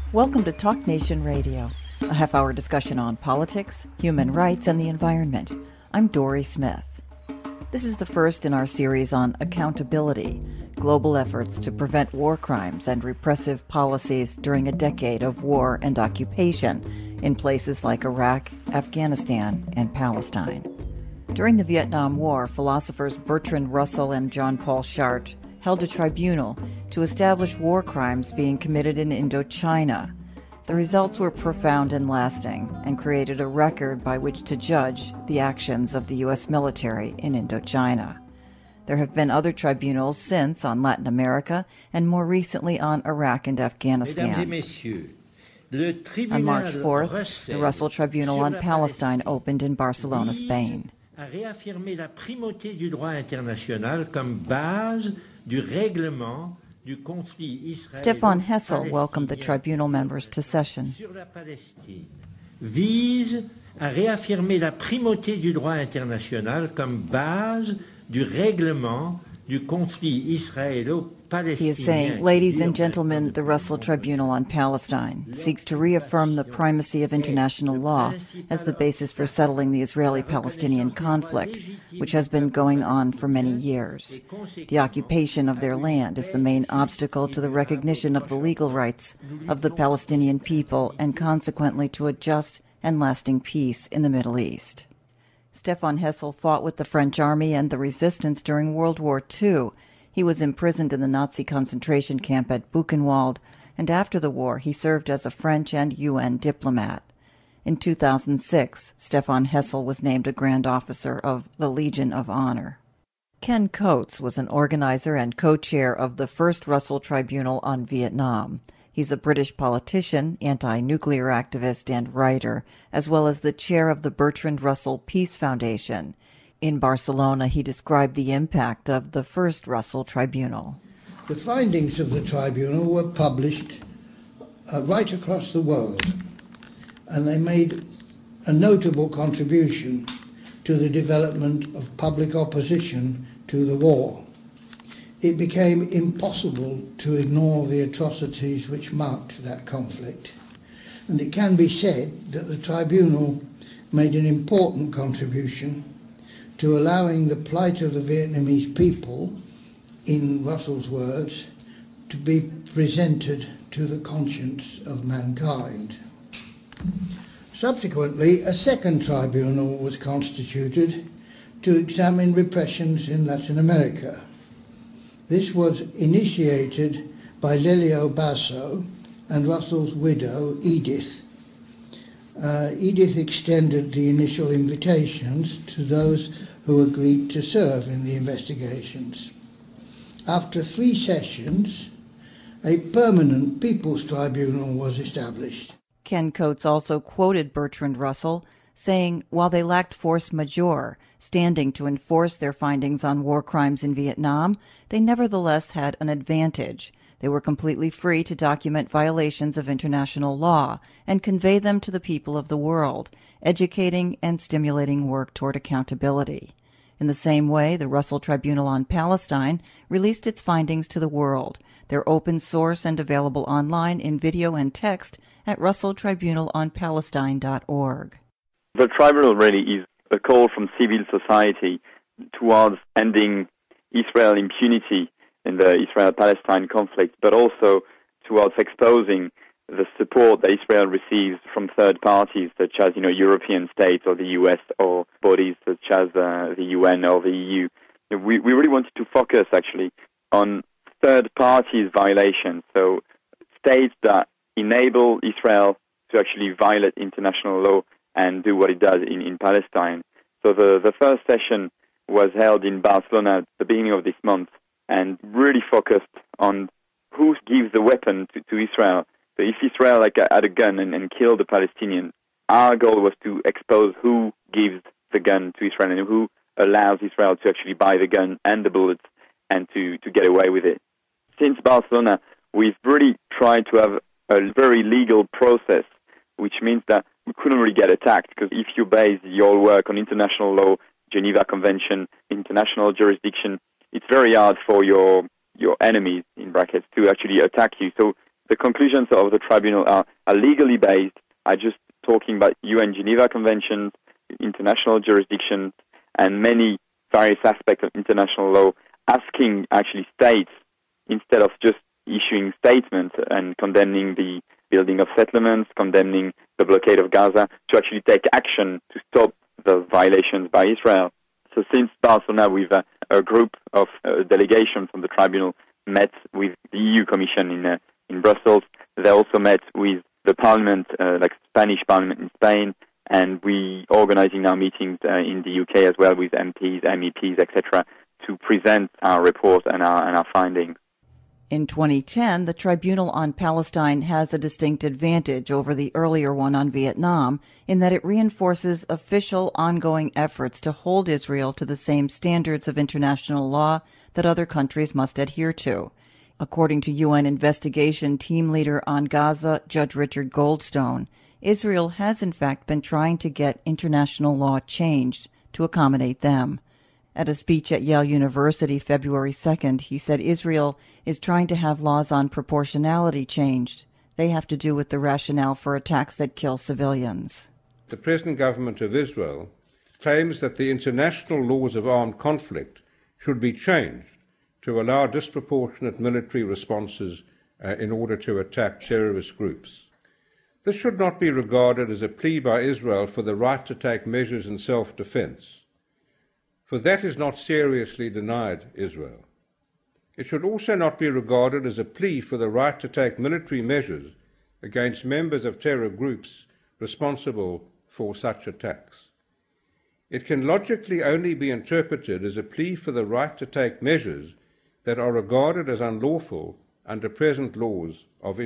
Welcome to Talk Nation Radio, a half-hour discussion on politics, human rights, and the environment. I'm Dory Smith. This is the first in our series on accountability, global efforts to prevent war crimes and repressive policies during a decade of war and occupation in places like Iraq, Afghanistan, and Palestine. During the Vietnam War, philosophers Bertrand Russell and Jean-Paul Sartre held a tribunal to establish war crimes being committed in Indochina. The results were profound and lasting, and created a record by which to judge the actions of the U.S. military in Indochina. There have been other tribunals since on Latin America, and more recently on Iraq and Afghanistan. On March 4th, the Russell Tribunal on Palestine opened in Barcelona, Spain. A réaffirmer la primauté du droit international comme base du règlement du conflit Israël. Stefan Hessel welcomed the tribunal members to session. Sur la Palestine vise à réaffirmer la primauté du droit international comme base du règlement du conflit israélo-palestinien. He is saying, ladies and gentlemen, the Russell Tribunal on Palestine seeks to reaffirm the primacy of international law as the basis for settling the Israeli-Palestinian conflict, which has been going on for many years. The occupation of their land is the main obstacle to the recognition of the legal rights of the Palestinian people and consequently to a just and lasting peace in the Middle East. Stefan Hessel fought with the French army and the resistance during World War II. He was imprisoned in the Nazi concentration camp at Buchenwald, and after the war he served as a French and UN diplomat. In 2006, Stefan Hessel was named a Grand Officer of the Legion of Honor. Ken Coates was an organizer and co-chair of the first Russell Tribunal on Vietnam. He's a British politician, anti-nuclear activist, and writer, as well as the chair of the Bertrand Russell Peace Foundation. In Barcelona, he described the impact of the first Russell Tribunal. The findings of the tribunal were published right across the world, and they made a notable contribution to the development of public opposition to the war. It became impossible to ignore the atrocities which marked that conflict, and it can be said that the tribunal made an important contribution to allowing the plight of the Vietnamese people, in Russell's words, to be presented to the conscience of mankind. Subsequently, a second tribunal was constituted to examine repressions in Latin America. This was initiated by Lelio Basso and Russell's widow, Edith. Edith extended the initial invitations to those who agreed to serve in the investigations. After 3 sessions, a permanent People's Tribunal was established. Ken Coates also quoted Bertrand Russell, saying, while they lacked force majeure, standing to enforce their findings on war crimes in Vietnam, they nevertheless had an advantage. They were completely free to document violations of international law and convey them to the people of the world, educating and stimulating work toward accountability. In the same way, the Russell Tribunal on Palestine released its findings to the world. They're open source and available online in video and text at russelltribunalonpalestine.org. The tribunal really is a call from civil society towards ending Israel impunity in the Israel-Palestine conflict, but also towards exposing the support that Israel receives from third parties, such as European states or the US, or bodies such as the UN or the EU. We really wanted to focus actually on third parties' violations, so states that enable Israel to actually violate international law and do what it does in Palestine. So the first session was held in Barcelona at the beginning of this month and really focused on who gives the weapon to Israel. So if Israel had a gun and killed the Palestinian, our goal was to expose who gives the gun to Israel and who allows Israel to actually buy the gun and the bullets and to get away with it. Since Barcelona, we've really tried to have a very legal process, which means that we couldn't really get attacked, because if you base your work on international law, Geneva Convention, international jurisdiction, it's very hard for your enemies, in brackets, to actually attack you. So the conclusions of the tribunal are legally based, are just talking about UN Geneva Conventions, international jurisdictions, and many various aspects of international law, asking actually states, instead of just issuing statements and condemning the building of settlements, condemning the blockade of Gaza, to actually take action to stop the violations by Israel. So since Barcelona, with a group of delegation from the tribunal met with the EU Commission in Brussels. They also met with the parliament, like Spanish parliament in Spain, and we organizing now meetings in the UK as well with MPs, MEPs, etc., to present our report and our findings. In 2010, the Tribunal on Palestine has a distinct advantage over the earlier one on Vietnam in that it reinforces official ongoing efforts to hold Israel to the same standards of international law that other countries must adhere to. According to UN investigation team leader on Gaza, Judge Richard Goldstone, Israel has in fact been trying to get international law changed to accommodate them. At a speech at Yale University February 2nd, he said Israel is trying to have laws on proportionality changed. They have to do with the rationale for attacks that kill civilians. The present government of Israel claims that the international laws of armed conflict should be changed to allow disproportionate military responses in order to attack terrorist groups. This should not be regarded as a plea by Israel for the right to take measures in self-defense, for that is not seriously denied Israel. It should also not be regarded as a plea for the right to take military measures against members of terror groups responsible for such attacks. It can logically only be interpreted as a plea for the right to take measures that are regarded as unlawful under present rules of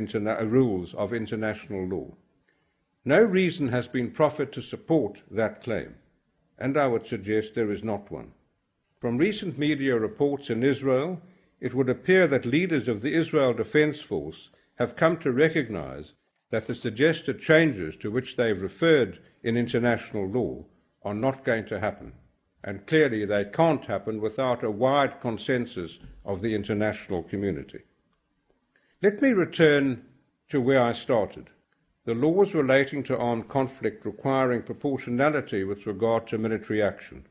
international law. No reason has been proffered to support that claim, and I would suggest there is not one. From recent media reports in Israel, it would appear that leaders of the Israel Defense Force have come to recognize that the suggested changes to which they have referred in international law are not going to happen, and clearly they can't happen without a wide consensus of the international community. Let me return to where I started. The laws relating to armed conflict requiring proportionality with regard to military action.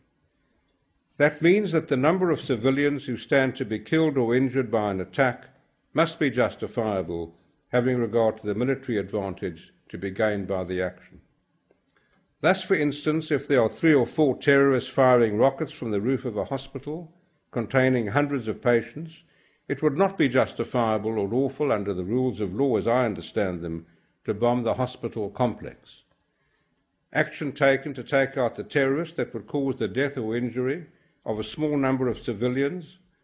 That means that the number of civilians who stand to be killed or injured by an attack must be justifiable, having regard to the military advantage to be gained by the action. Thus, for instance, if there are 3 or 4 terrorists firing rockets from the roof of a hospital containing hundreds of patients, it would not be justifiable or lawful under the rules of law as I understand them to bomb the hospital complex. Action taken to take out the terrorist that would cause the death or injury of a small number of civilian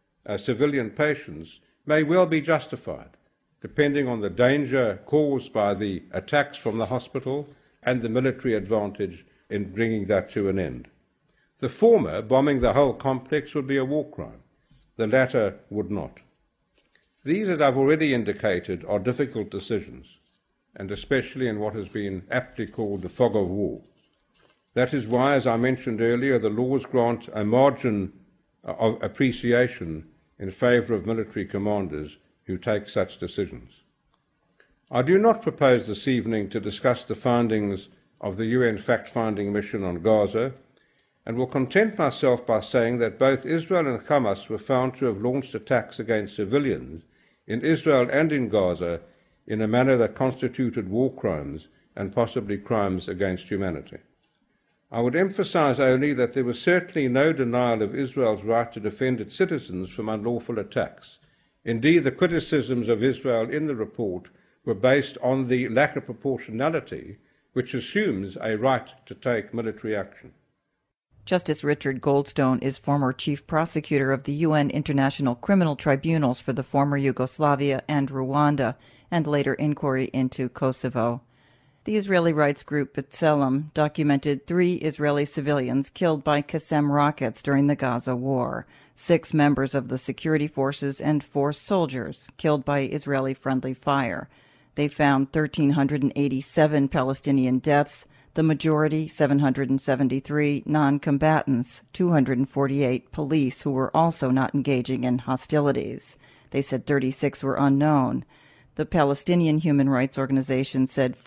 patients may well be justified, depending on the danger caused by the attacks from the hospital and the military advantage in bringing that to an end. The former, bombing the whole complex, would be a war crime. The latter would not. These, as I've already indicated, are difficult decisions, and especially in what has been aptly called the fog of war. That is why, as I mentioned earlier, the laws grant a margin of appreciation in favour of military commanders who take such decisions. I do not propose this evening to discuss the findings of the UN fact-finding mission on Gaza, and will content myself by saying that both Israel and Hamas were found to have launched attacks against civilians in Israel and in Gaza in a manner that constituted war crimes and possibly crimes against humanity. I would emphasize only that there was certainly no denial of Israel's right to defend its citizens from unlawful attacks. Indeed, the criticisms of Israel in the report were based on the lack of proportionality, which assumes a right to take military action. Justice Richard Goldstone is former chief prosecutor of the UN International Criminal Tribunals for the former Yugoslavia and Rwanda, and later inquiry into Kosovo. The Israeli rights group B'Tselem documented 3 Israeli civilians killed by Qassam rockets during the Gaza war, 6 members of the security forces and 4 soldiers killed by Israeli friendly fire. They found 1,387 Palestinian deaths, the majority, 773, non-combatants, 248 police who were also not engaging in hostilities. They said 36 were unknown. The Palestinian Human Rights Organization said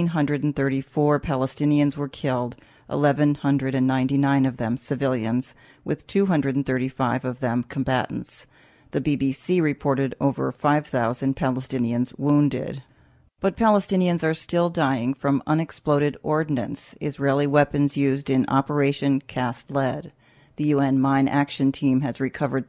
1,434 Palestinians were killed, 1,199 of them civilians, with 235 of them combatants. The BBC reported over 5,000 Palestinians wounded. But Palestinians are still dying from unexploded ordnance, Israeli weapons used in Operation Cast Lead. The UN Mine Action Team has recovered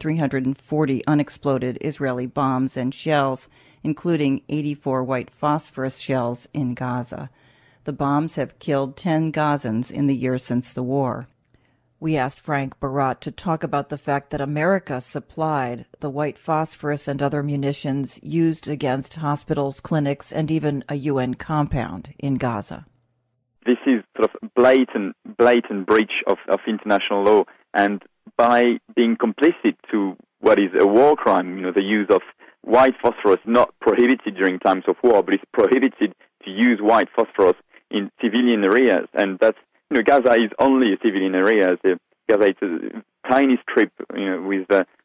340 unexploded Israeli bombs and shells, including 84 white phosphorus shells in Gaza. The bombs have killed 10 Gazans in the year since the war. We asked Frank Barat to talk about the fact that America supplied the white phosphorus and other munitions used against hospitals, clinics, and even a UN compound in Gaza. This is sort of blatant breach of international law, and by being complicit to what is a war crime, the use of white phosphorus, not prohibited during times of war, but it's prohibited to use white phosphorus in civilian areas, and that's Gaza is only a civilian area. Gaza is a tiny strip, with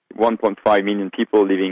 1.5 million people living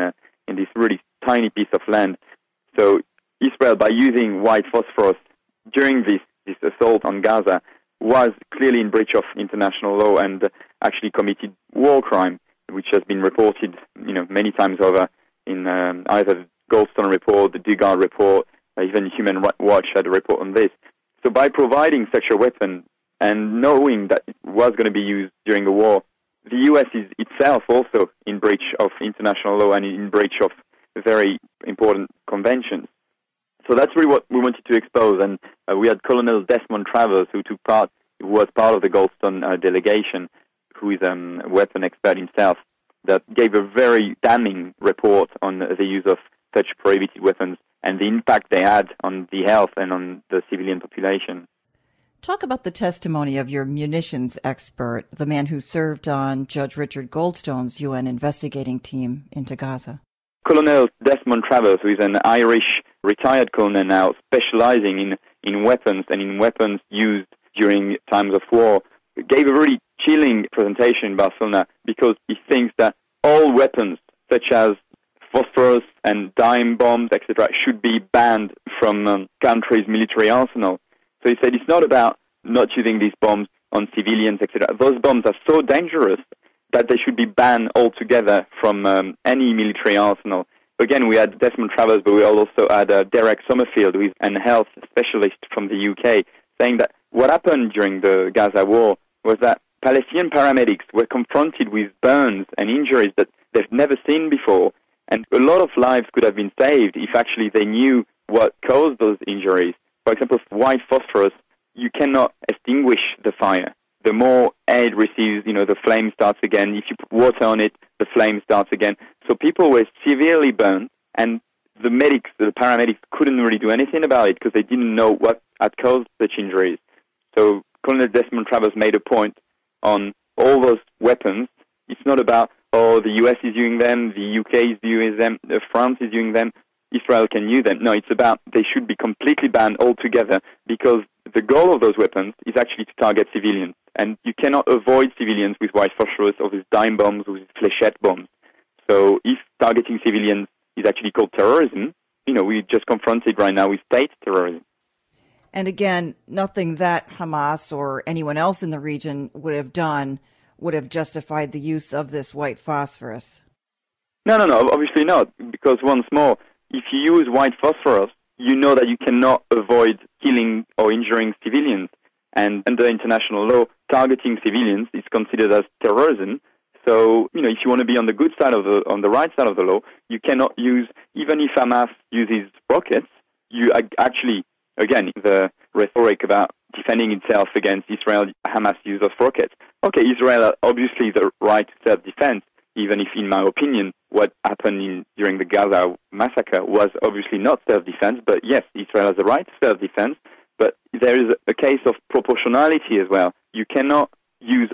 in this really tiny piece of land. So Israel, by using white phosphorus during this assault on Gaza, was clearly in breach of international law and actually committed war crime, which has been reported, many times over in either the Goldstone report, the Dugard report, even Human Rights Watch had a report on this. So by providing such a weapon and knowing that it was going to be used during the war, the U.S. is itself also in breach of international law and in breach of very important conventions. So that's really what we wanted to expose. And we had Colonel Desmond Travers, who was part of the Goldstone delegation, who is a weapon expert himself, that gave a very damning report on the use of such prohibited weapons and the impact they had on the health and on the civilian population. Talk about the testimony of your munitions expert, the man who served on Judge Richard Goldstone's UN investigating team into Gaza. Colonel Desmond Travers, who is an Irish retired colonel now, specializing in weapons and in weapons used during times of war, gave a really chilling presentation in Barcelona because he thinks that all weapons, such as phosphorus and dime bombs, etc., should be banned from countries' military arsenal. So he said it's not about not using these bombs on civilians, etc. Those bombs are so dangerous that they should be banned altogether from any military arsenal. Again, we had Desmond Travers, but we also had Derek Summerfield, who is a health specialist from the UK, saying that what happened during the Gaza war was that Palestinian paramedics were confronted with burns and injuries that they've never seen before, and a lot of lives could have been saved if actually they knew what caused those injuries. For example, white phosphorus, you cannot extinguish the fire. The more air it receives, the flame starts again. If you put water on it, the flame starts again. So people were severely burned, and the paramedics couldn't really do anything about it because they didn't know what had caused such injuries. So Colonel Desmond Travers made a point on all those weapons. It's not about, the US is using them, the UK is using them, France is using them, Israel can use them. No, it's about they should be completely banned altogether because the goal of those weapons is actually to target civilians. And you cannot avoid civilians with white phosphorus or with dime bombs or with fléchette bombs. So if targeting civilians is actually called terrorism, we're just confronted right now with state terrorism. And again, nothing that Hamas or anyone else in the region would have done would have justified the use of this white phosphorus. No, obviously not. Because once more, if you use white phosphorus, you know that you cannot avoid killing or injuring civilians. And under international law, targeting civilians is considered as terrorism. So, if you want to be on the good side on the right side of the law, you cannot use, even if Hamas uses rockets, you actually, again, the rhetoric about defending itself against Israel, Hamas use of rockets. Okay, Israel has obviously the right to self-defense, even if, in my opinion, what happened during the Gaza massacre was obviously not self-defense, but yes, Israel has the right to self-defense, but there is a case of proportionality as well. You cannot use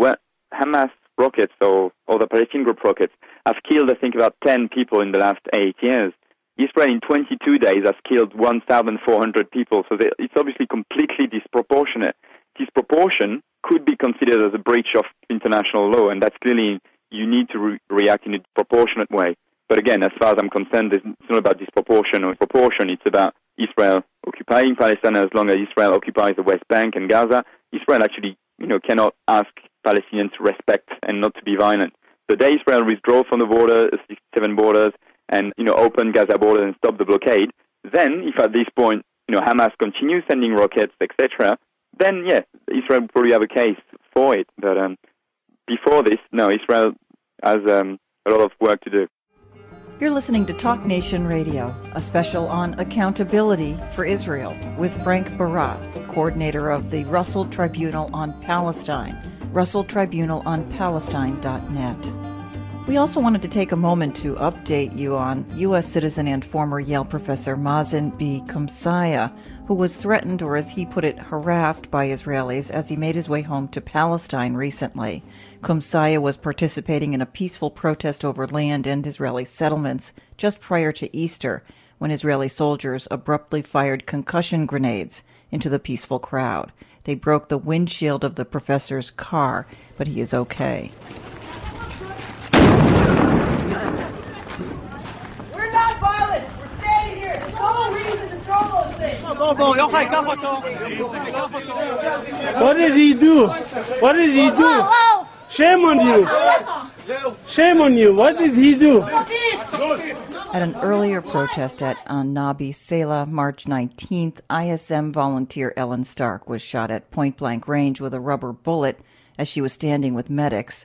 Hamas rockets or the Palestinian group rockets have killed, I think, about 10 people in the last 8 years. Israel in 22 days has killed 1,400 people, so it's obviously completely disproportionate. Disproportion could be considered as a breach of international law, and that's clearly, you need to react in a proportionate way. But again, as far as I'm concerned, it's not about disproportion or proportion. It's about Israel occupying Palestine. As long as Israel occupies the West Bank and Gaza, Israel actually, cannot ask Palestinians to respect and not to be violent. The day Israel withdraws from the border, 67 borders, and open Gaza border and stop the blockade, then if at this point Hamas continues sending rockets, etc., then yes, Israel will probably have a case for it. But before this, no, Israel has a lot of work to do. You're listening to Talk Nation Radio, a special on accountability for Israel with Frank Barat, coordinator of the Russell Tribunal on Palestine, russelltribunalonpalestine.net. We also wanted to take a moment to update you on U.S. citizen and former Yale professor Mazen B. Kumsaya, who was threatened, or as he put it, harassed by Israelis as he made his way home to Palestine recently. Kumsaya was participating in a peaceful protest over land and Israeli settlements just prior to Easter, when Israeli soldiers abruptly fired concussion grenades into the peaceful crowd. They broke the windshield of the professor's car, but he is okay. What did he do? What did he do? Whoa. Shame on you. Shame on you. What did he do? At an earlier protest at Nabi Sela, March 19th, ISM volunteer Ellen Stark was shot at point-blank range with a rubber bullet as she was standing with medics.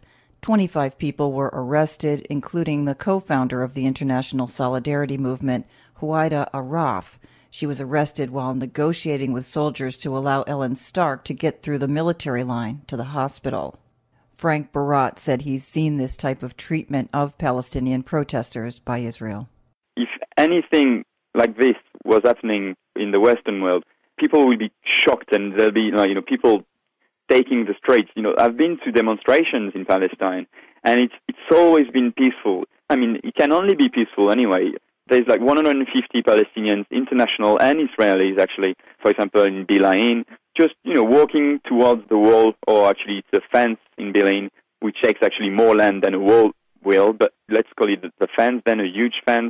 25 people were arrested, including the co-founder of the International Solidarity Movement, Huwaida Araf. She was arrested while negotiating with soldiers to allow Ellen Stark to get through the military line to the hospital. Frank Barat said he's seen this type of treatment of Palestinian protesters by Israel. If anything like this was happening in the Western world, people will be shocked, and there'll be people taking the streets. I've been to demonstrations in Palestine, and it's always been peaceful. I mean, it can only be peaceful anyway. There's 150 Palestinians, international and Israelis, actually, for example, in Bilain, just, walking towards the wall, or actually it's a fence in Bilain, which takes actually more land than a wall will, but let's call it the fence, then a huge fence,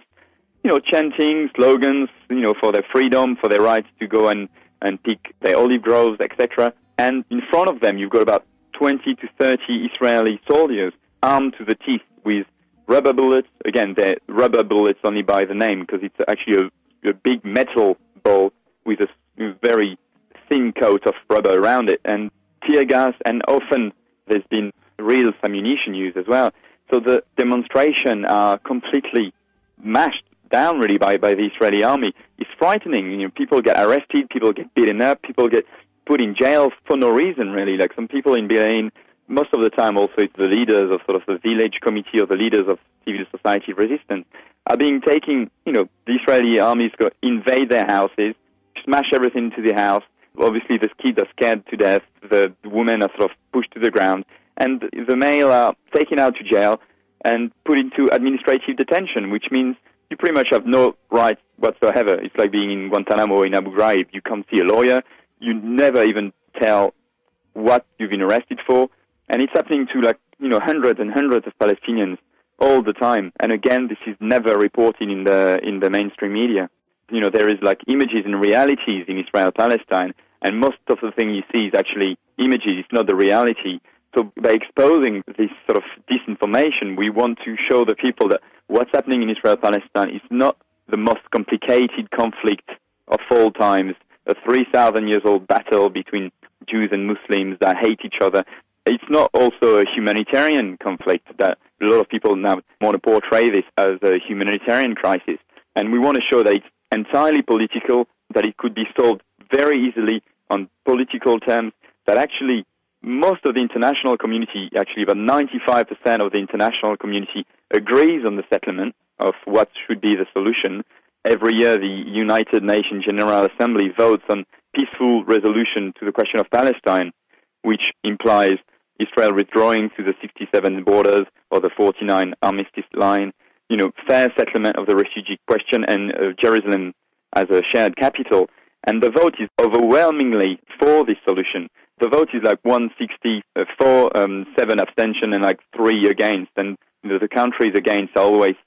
chanting slogans, for their freedom, for their right to go and pick their olive groves, etc. And in front of them, you've got about 20 to 30 Israeli soldiers armed to the teeth with rubber bullets. Again, they're rubber bullets only by the name, because it's actually a big metal ball with a very thin coat of rubber around it, and tear gas, and often there's been real ammunition used as well. So the demonstration are completely mashed down really by the Israeli army. It's frightening. People get arrested, people get beaten up, people get put in jail for no reason really. Like some people in Bilain, most of the time also it's the leaders of sort of the village committee or the leaders of civil society resistance are being taken, the Israeli armies go invade their houses, smash everything to the house. Obviously the kids are scared to death, the women are sort of pushed to the ground, and the male are taken out to jail and put into administrative detention, which means you pretty much have no rights whatsoever. It's like being in Guantanamo in Abu Ghraib. You can't see a lawyer, you never even tell what you've been arrested for, and it's happening to hundreds and hundreds of Palestinians all the time. And again, this is never reported in the mainstream media. There is images and realities in Israel-Palestine, and most of the thing you see is actually images, it's not the reality. So by exposing this sort of disinformation, we want to show the people that what's happening in Israel-Palestine is not the most complicated conflict of all times, a 3,000-years-old battle between Jews and Muslims that hate each other. It's not also a humanitarian conflict that a lot of people now want to portray this as a humanitarian crisis. And we want to show that it's entirely political, that it could be solved very easily on political terms, that actually most of the international community, actually about 95% of the international community agrees on the settlement of what should be the solution. Every year the United Nations General Assembly votes on peaceful resolution to the question of Palestine, which implies Israel withdrawing to the 67 borders or the 49 armistice line, fair settlement of the refugee question, and Jerusalem as a shared capital. And the vote is overwhelmingly for this solution. The vote is 160 for, 7 abstention, and 3 against. And the countries against are always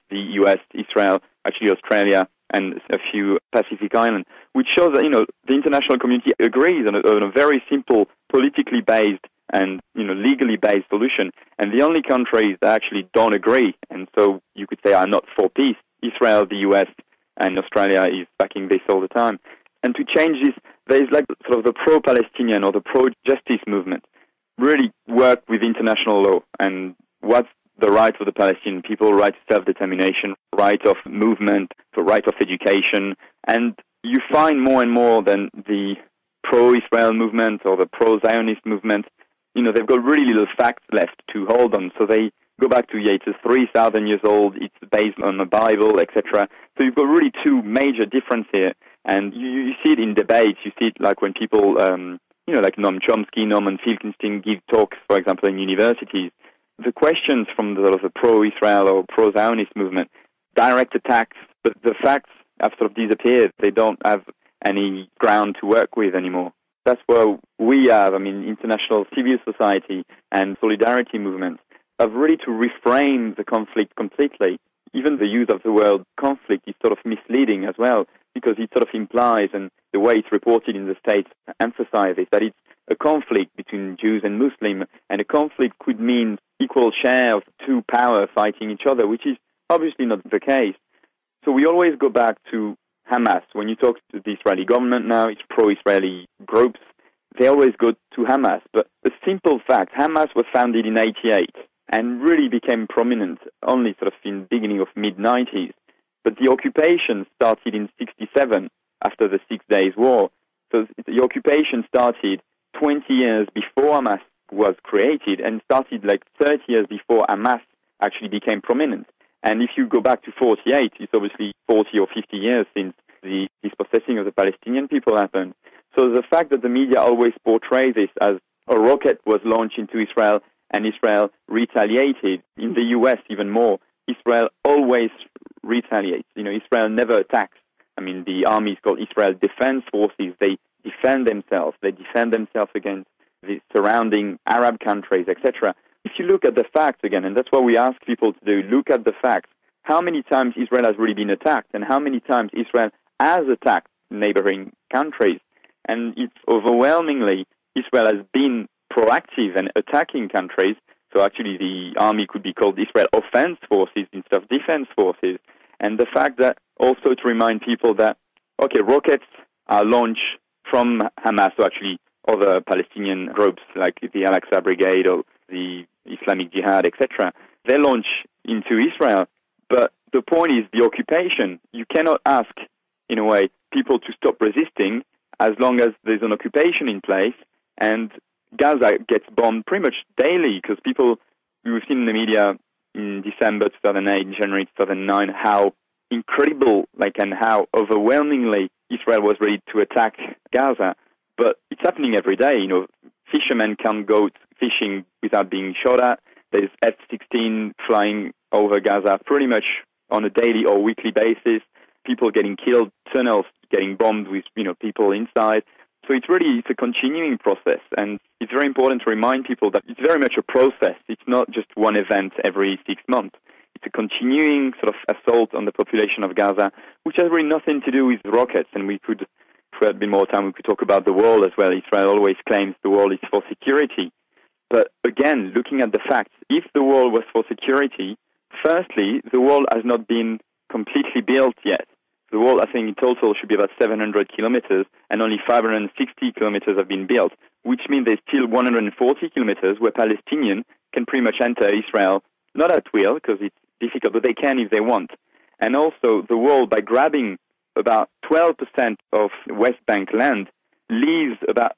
the US, Israel, actually Australia, and a few Pacific islands, which shows that, the international community agrees on a very simple, politically based and, legally based solution. And the only countries that actually don't agree, and so you could say are not for peace, Israel, the US, and Australia is backing this all the time. And to change this, there is like sort of the pro-Palestinian or the pro-justice movement really work with international law and what's the right of the Palestinian people, right to self-determination, right of movement, the right of education. And you find more and more than the pro-Israel movement or the pro-Zionist movement, they've got really little facts left to hold on. So they go back to, it's 3,000 years old, it's based on the Bible, etc. So you've got really two major differences here. And you see it in debates. You see it like when people, like Noam Chomsky, Norman Finkelstein give talks, for example, in universities. The questions from the pro-Israel or pro-Zionist movement, direct attacks, but the facts have sort of disappeared. They don't have any ground to work with anymore. That's where we have, international civil society and solidarity movements have really to reframe the conflict completely. Even the use of the word conflict is sort of misleading as well, because it sort of implies, and the way it's reported in the States emphasizes that it's a conflict between Jews and Muslims, and a conflict could mean equal share of two powers fighting each other, which is obviously not the case. So we always go back to Hamas. When you talk to the Israeli government now, it's pro-Israeli groups, they always go to Hamas. But the simple fact, Hamas was founded in 1988 and really became prominent only sort of in the beginning of mid-90s. But the occupation started in 1967 after the 6 Days War. So the occupation started 20 years before Hamas was created and started like 30 years before Hamas actually became prominent. And if you go back to 1948, it's obviously 40 or 50 years since the dispossessing of the Palestinian people happened. So the fact that the media always portray this as a rocket was launched into Israel and Israel retaliated, in the U.S. even more, Israel always retaliates. Israel never attacks. The army is called Israel Defense Forces. They defend themselves. They defend themselves against the surrounding Arab countries, etc. If you look at the facts again, and that's what we ask people to do, look at the facts. How many times Israel has really been attacked, and how many times Israel has attacked neighboring countries? And it's overwhelmingly Israel has been proactive and attacking countries. So actually the army could be called Israel Offense Forces instead of Defense Forces. And the fact that also to remind people that, rockets are launched from Hamas, so actually other Palestinian groups like the Al-Aqsa Brigade or the Islamic Jihad, etc. They launch into Israel. But the point is the occupation. You cannot ask, in a way, people to stop resisting as long as there's an occupation in place. And Gaza gets bombed pretty much daily because we've seen in the media in December 2008, January 2009, how incredible, and how overwhelmingly Israel was ready to attack Gaza. But it's happening every day. Fishermen can't go fishing without being shot at. There's F-16 flying over Gaza pretty much on a daily or weekly basis. People getting killed, tunnels getting bombed with people inside. So it's a continuing process, and it's very important to remind people that it's very much a process. It's not just one event every 6 months. It's a continuing sort of assault on the population of Gaza, which has really nothing to do with rockets. And if we had a bit more time, we could talk about the wall as well. Israel always claims the wall is for security. But again, looking at the facts, if the wall was for security, firstly, the wall has not been completely built yet. The wall, I think, in total should be about 700 kilometers, and only 560 kilometers have been built, which means there's still 140 kilometers where Palestinians can pretty much enter Israel, not at will, because it's difficult, but they can if they want. And also, the wall, by grabbing about 12% of West Bank land, leaves about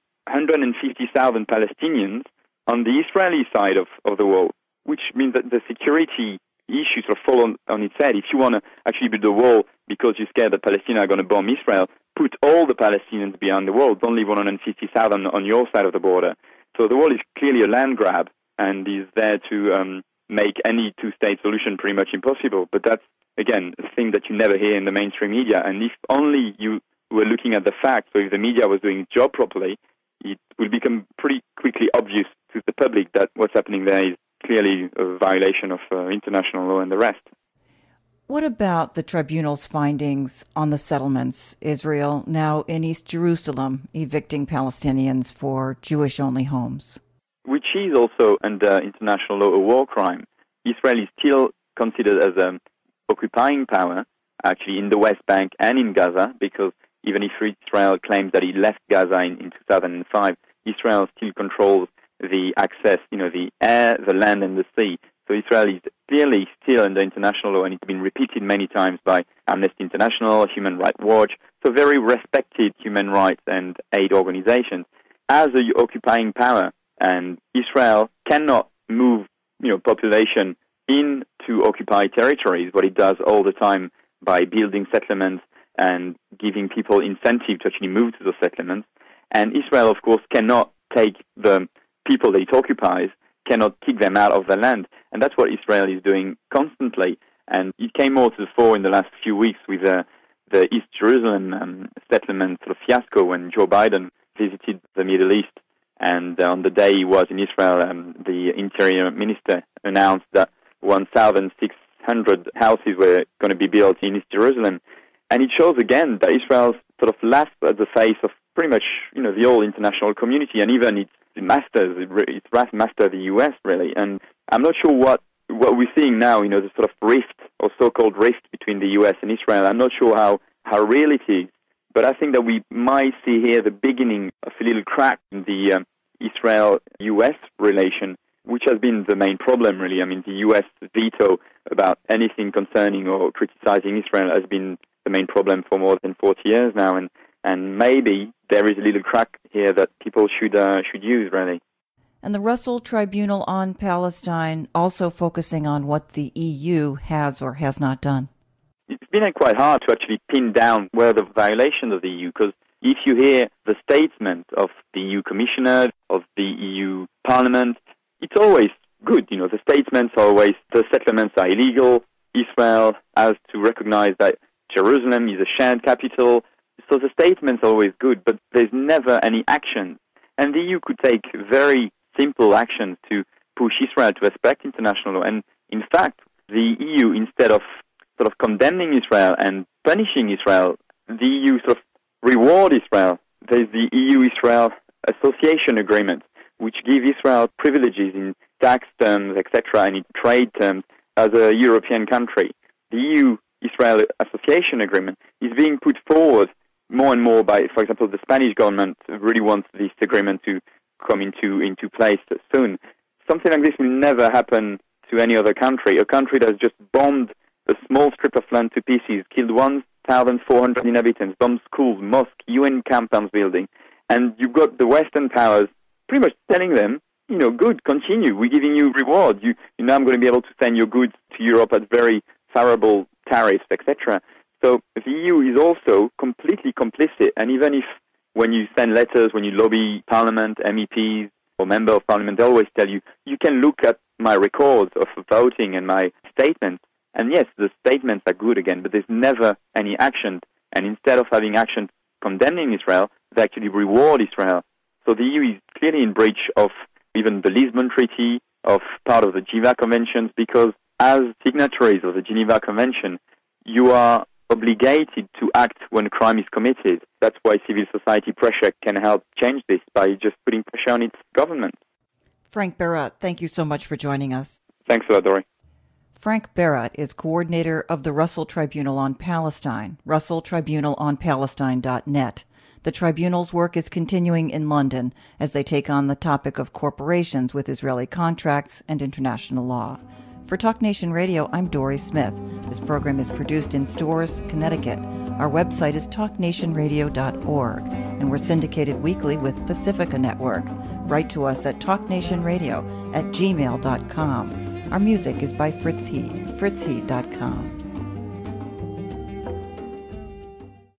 150,000 Palestinians on the Israeli side of the wall, which means that the security issues are fall on its head. If you want to actually build a wall because you're scared that Palestinians are going to bomb Israel, put all the Palestinians behind the wall. Don't leave 150,000 on your side of the border. So the wall is clearly a land grab and is there to make any two-state solution pretty much impossible. But that's, again, a thing that you never hear in the mainstream media. And if only you were looking at the facts, so if the media was doing its job properly, it will become pretty quickly obvious to the public that what's happening there is clearly a violation of international law and the rest. What about the tribunal's findings on the settlements, Israel now in East Jerusalem evicting Palestinians for Jewish-only homes? Which is also under international law a war crime. Israel is still considered as an occupying power, actually in the West Bank and in Gaza, because even if Israel claims that it left Gaza in 2005, Israel still controls the access, the air, the land, and the sea. So Israel is clearly still under international law, and it's been repeated many times by Amnesty International, Human Rights Watch, so very respected human rights and aid organizations. As an occupying power, and Israel cannot move, population into occupied territories, what it does all the time by building settlements and giving people incentive to actually move to those settlements. And Israel, of course, cannot take the people that it occupies, cannot kick them out of the land. And that's what Israel is doing constantly. And it came more to the fore in the last few weeks with the East Jerusalem settlement sort of fiasco when Joe Biden visited the Middle East. And on the day he was in Israel, the Interior Minister announced that 1,600 houses were going to be built in East Jerusalem. And it shows again that Israel sort of laughs at the face of pretty much, the whole international community, and even its master the U.S., really. And I'm not sure what we're seeing now, the sort of rift or so-called rift between the U.S. and Israel. I'm not sure how real it is, but I think that we might see here the beginning of a little crack in the Israel-U.S. relation, which has been the main problem, really. I mean, the U.S. veto about anything concerning or criticizing Israel has been the main problem for more than 40 years now, and maybe there is a little crack here that people should use, really. And the Russell Tribunal on Palestine also focusing on what the EU has or has not done. It's been quite hard to actually pin down where the violations of the EU, because if you hear the statement of the EU Commissioner, of the EU Parliament, it's always good. The statements are always, the settlements are illegal, Israel has to recognize that Jerusalem is a shared capital. So the statement's always good, but there's never any action. And the EU could take very simple actions to push Israel to respect international law. And in fact, the EU, instead of sort of condemning Israel and punishing Israel, the EU sort of reward Israel. There's the EU-Israel Association Agreement, which gives Israel privileges in tax terms, etc., and in trade terms as a European country. The EU-Israel Association Agreement is being put forward more and more by, for example, the Spanish government really wants this agreement to come into place soon. Something like this will never happen to any other country. A country that has just bombed a small strip of land to pieces, killed 1,400 inhabitants, bombed schools, mosques, UN compounds building, and you've got the Western powers pretty much telling them, good, continue, we're giving you reward. You now I'm going to be able to send your goods to Europe at very favorable tariffs, etc. So the EU is also completely complicit, and even if when you send letters, when you lobby Parliament, MEPs, or Member of Parliament, they always tell you, you can look at my records of voting and my statements, and yes, the statements are good again, but there's never any action, and instead of having action condemning Israel, they actually reward Israel. So the EU is clearly in breach of even the Lisbon Treaty, of part of the Geneva Conventions, because as signatories of the Geneva Convention, you are obligated to act when a crime is committed. That's why civil society pressure can help change this by just putting pressure on its government. Frank Bharat, thank you so much for joining us. Thanks a lot, Dory. Frank Bharat is coordinator of the Russell Tribunal on Palestine, russelltribunalonpalestine.net. The tribunal's work is continuing in London as they take on the topic of corporations with Israeli contracts and international law. For Talk Nation Radio, I'm Dory Smith. This program is produced in Storrs, Connecticut. Our website is talknationradio.org, and we're syndicated weekly with Pacifica Network. Write to us at talknationradio@gmail.com. Our music is by Fritz He, fritzhe.com.